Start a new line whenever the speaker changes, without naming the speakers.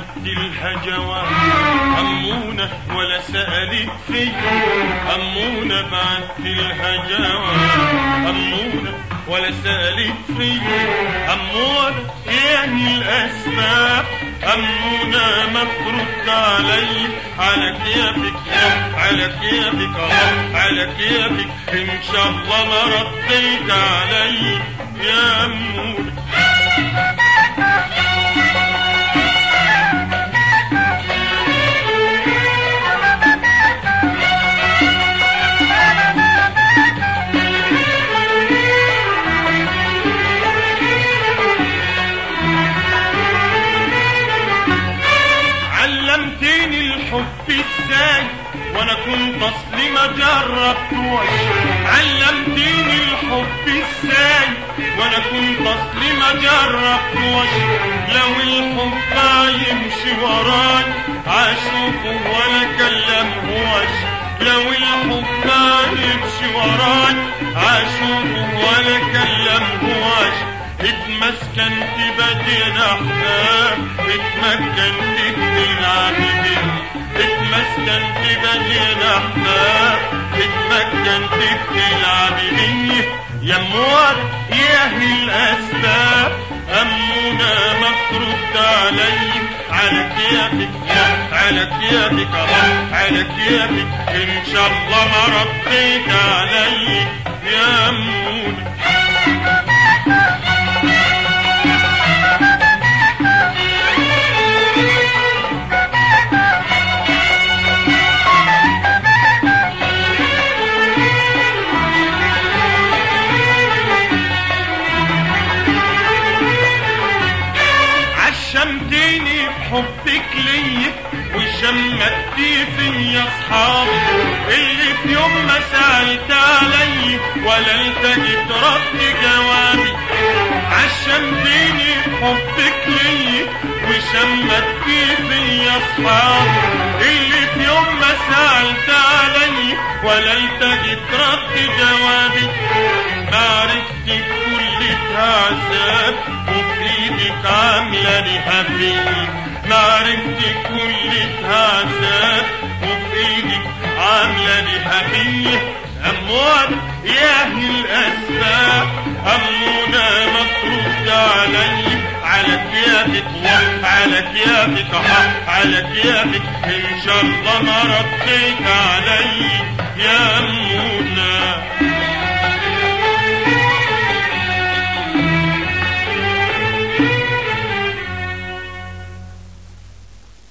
بعتلها جواب أمونة ولا سألت فيا، أمونة بعتلها جواب أمونة ولا سألت فيا، أمونة يعني الأسباب أمونة ما ترد علي على كيفك على كيفك على كيفك إن شاء الله ما رديت علي يا أمونة. علمتيني الحب ازاي وانا كنت اصلي ما جربتوش، علمتيني الحب ازاي وانا كنت اصلي ما جربتوش، لو الحب يمشي وراي اشوفه ولا كلمهوش، لو الحب يمشي وراي اشوفه ولا كلمهوش، اتمسكنت بدينا احباب اتمكنت بنلعب بيه، اتمسكنت بدينا احباب اتمكنت بنلعب بيه، يا موت ياهي الاسباب أمونة ما ترد علي على كيفك على كيفك على كيفك إن شاء الله ما رديت علي يا أمونة. شمتيني بحبك ليا وشمتي فيا اصحابي اللي في يوم ما سألت علي ولا التقيت رد جوابي، عشمتيني بحبك ليا وشمتي فيا اصحابي اللي في يوم ما سألت علي ولا التقيت رد جوابي، معرفتي كلها عذاب وفي ايدك عامله لها فيه، معرفتي كلها عذاب وفي ايدك عامله لها فيه، اموات ياهي الاسباب امونه ما ترد علي على كيفك على كيفك على كيفك ان شاء الله ما رديت علي يا امونه.